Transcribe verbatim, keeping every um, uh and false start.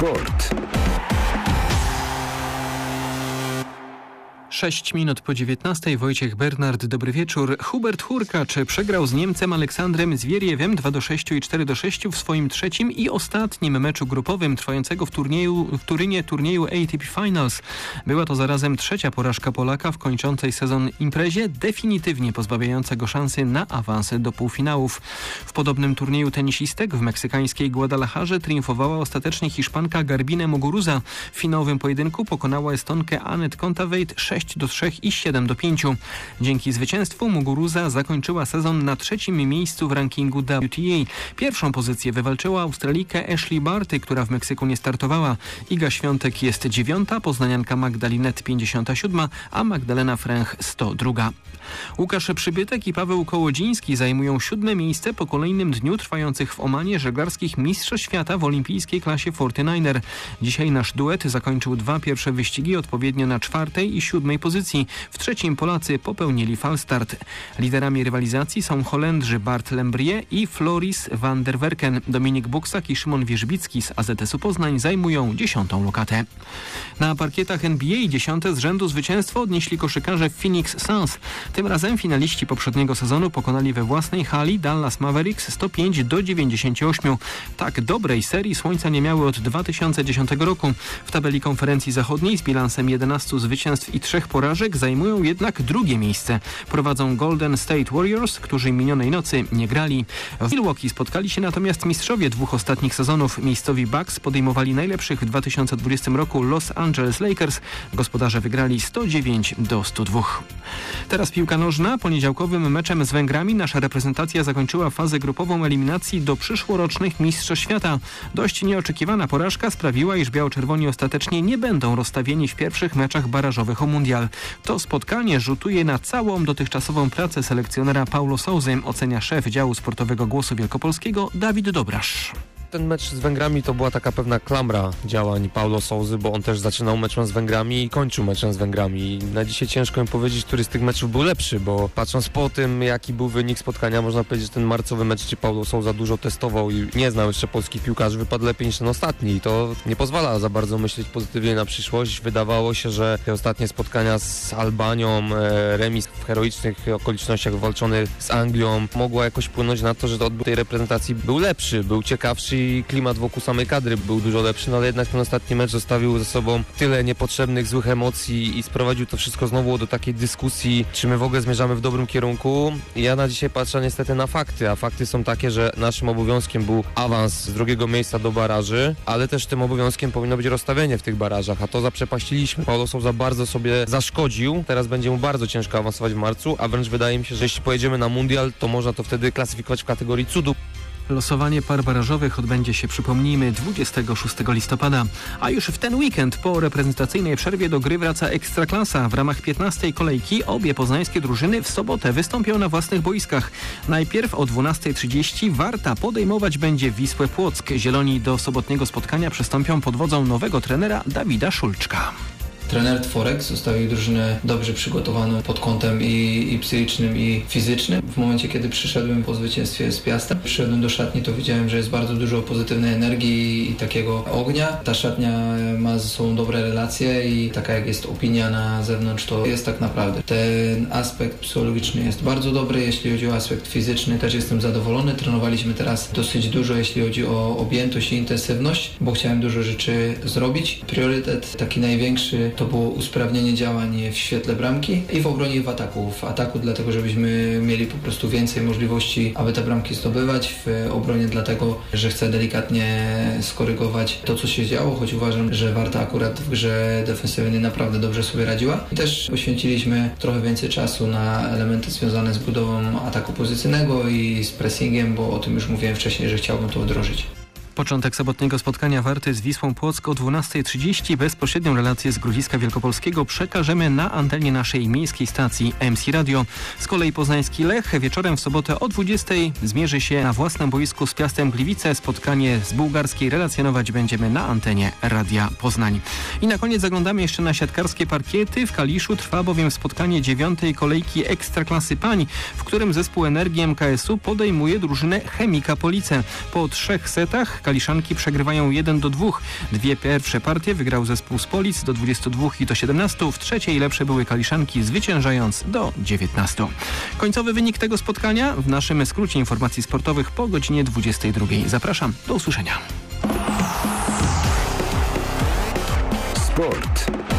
Sport. Sześć minut po dziewiętnastej. Wojciech Bernard, dobry wieczór. Hubert Hurkacz przegrał z Niemcem Aleksandrem Zwieriewem dwa do sześciu i cztery do sześciu w swoim trzecim i ostatnim meczu grupowym trwającego w, turnieju, w Turynie turnieju A T P Finals. Była to zarazem trzecia porażka Polaka w kończącej sezon imprezie, definitywnie pozbawiająca go szansy na awans do półfinałów. W podobnym turnieju tenisistek w meksykańskiej Guadalajarze triumfowała ostatecznie Hiszpanka Garbine Muguruza. W finałowym pojedynku pokonała Estonkę Anett Kontaveit sześć do trzech i siedem do pięciu. Dzięki zwycięstwu Muguruza zakończyła sezon na trzecim miejscu w rankingu W T A. Pierwszą pozycję wywalczyła Australijkę Ashley Barty, która w Meksyku nie startowała. Iga Świątek jest dziewiąta, poznanianka Magdalinet pięćdziesiąta siódma, a Magdalena Fręch sto druga. Łukasz Przybytek i Paweł Kołodziński zajmują siódme miejsce po kolejnym dniu trwających w Omanie żeglarskich mistrzostw świata w olimpijskiej klasie czterdzieści dziewięć. Dzisiaj nasz duet zakończył dwa pierwsze wyścigi odpowiednio na czwartej i siódmej pozycji. W trzecim Polacy popełnili falstart. Liderami rywalizacji są Holendrzy Bart Lembrier i Floris van der Werken. Dominik Buksak i Szymon Wierzbicki z A Z S-u Poznań zajmują dziesiątą lokatę. Na parkietach N B A dziesiąte z rzędu zwycięstwo odnieśli koszykarze Phoenix Suns. Tym razem finaliści poprzedniego sezonu pokonali we własnej hali Dallas Mavericks sto pięć do dziewięćdziesięciu ośmiu. Tak dobrej serii słońca nie miały od dwa tysiące dziesiątego roku. W tabeli konferencji zachodniej z bilansem jedenastu zwycięstw i trzech porażek zajmują jednak drugie miejsce. Prowadzą Golden State Warriors, którzy minionej nocy nie grali. W Milwaukee spotkali się natomiast mistrzowie dwóch ostatnich sezonów. Miejscowi Bucks podejmowali najlepszych w dwa tysiące dwudziestym roku Los Angeles Lakers. Gospodarze wygrali sto dziewięć do stu dwóch. Teraz piłka nożna. Poniedziałkowym meczem z Węgrami nasza reprezentacja zakończyła fazę grupową eliminacji do przyszłorocznych Mistrzostw Świata. Dość nieoczekiwana porażka sprawiła, iż biało-czerwoni ostatecznie nie będą rozstawieni w pierwszych meczach barażowych o mundial. To spotkanie rzutuje na całą dotychczasową pracę selekcjonera Paulo Sousy, ocenia szef działu sportowego Głosu Wielkopolskiego Dawid Dobrasz. Ten mecz z Węgrami to była taka pewna klamra działań Paulo Sousy, bo on też zaczynał meczem z Węgrami i kończył meczem z Węgrami. Na dzisiaj ciężko mi powiedzieć, który z tych meczów był lepszy, bo patrząc po tym, jaki był wynik spotkania, można powiedzieć, że ten marcowy mecz, gdzie Paulo Sousa dużo testował i nie znał jeszcze polskich piłkarzy, wypadł lepiej niż ten ostatni. I to nie pozwala za bardzo myśleć pozytywnie na przyszłość. Wydawało się, że te ostatnie spotkania z Albanią, remis w heroicznych okolicznościach walczony z Anglią, mogło jakoś wpłynąć na to, że odbiór tej reprezentacji był lepszy, był ciekawszy i klimat wokół samej kadry był dużo lepszy, no ale jednak ten ostatni mecz zostawił ze sobą tyle niepotrzebnych, złych emocji i sprowadził to wszystko znowu do takiej dyskusji, czy my w ogóle zmierzamy w dobrym kierunku. Ja na dzisiaj patrzę niestety na fakty, a fakty są takie, że naszym obowiązkiem był awans z drugiego miejsca do baraży, ale też tym obowiązkiem powinno być rozstawienie w tych barażach, a to zaprzepaściliśmy. Paulo Sousa bardzo sobie zaszkodził, teraz będzie mu bardzo ciężko awansować w marcu, a wręcz wydaje mi się, że jeśli pojedziemy na mundial, to można to wtedy klasyfikować w kategorii cudu. Losowanie par barażowych odbędzie się, przypomnijmy, dwudziestego szóstego listopada. A już w ten weekend po reprezentacyjnej przerwie do gry wraca Ekstraklasa. W ramach piętnastej kolejki obie poznańskie drużyny w sobotę wystąpią na własnych boiskach. Najpierw o dwunastej trzydzieści Warta podejmować będzie Wisłę Płock. Zieloni do sobotniego spotkania przystąpią pod wodzą nowego trenera Dawida Szulczka. Trener Tworek zostawił drużynę dobrze przygotowaną pod kątem i, i psychicznym, i fizycznym. W momencie, kiedy przyszedłem po zwycięstwie z Piastem, przyszedłem do szatni, to widziałem, że jest bardzo dużo pozytywnej energii i takiego ognia. Ta szatnia ma ze sobą dobre relacje i taka jak jest opinia na zewnątrz, to jest tak naprawdę. Ten aspekt psychologiczny jest bardzo dobry, jeśli chodzi o aspekt fizyczny, też jestem zadowolony. Trenowaliśmy teraz dosyć dużo, jeśli chodzi o objętość i intensywność, bo chciałem dużo rzeczy zrobić. Priorytet taki największy to było usprawnienie działań w świetle bramki i w obronie i w ataku. W ataku dlatego, żebyśmy mieli po prostu więcej możliwości, aby te bramki zdobywać. W obronie dlatego, że chcę delikatnie skorygować to, co się działo, choć uważam, że Warta akurat w grze defensywnej naprawdę dobrze sobie radziła. I też poświęciliśmy trochę więcej czasu na elementy związane z budową ataku pozycyjnego i z pressingiem, bo o tym już mówiłem wcześniej, że chciałbym to wdrożyć. Początek sobotniego spotkania Warty z Wisłą Płock o dwunastej trzydzieści. Bezpośrednią relację z Grodziska Wielkopolskiego przekażemy na antenie naszej miejskiej stacji M C Radio. Z kolei poznański Lech wieczorem w sobotę o dwudziestej zmierzy się na własnym boisku z Piastem Gliwice. Spotkanie z bułgarskiej relacjonować będziemy na antenie Radia Poznań. I na koniec zaglądamy jeszcze na siatkarskie parkiety. W Kaliszu trwa bowiem spotkanie dziewiątej kolejki Ekstraklasy Pań, w którym zespół Energii M K S u podejmuje drużynę Chemika Police. Po trzech setach Kaliszanki przegrywają jeden do dwóch. Dwie pierwsze partie wygrał zespół z Polic do dwudziestu dwóch i do siedemnastu. W trzeciej lepsze były Kaliszanki, zwyciężając do dziewiętnastu. Końcowy wynik tego spotkania w naszym skrócie informacji sportowych po godzinie dwudziestej drugiej. Zapraszam, do usłyszenia. Sport.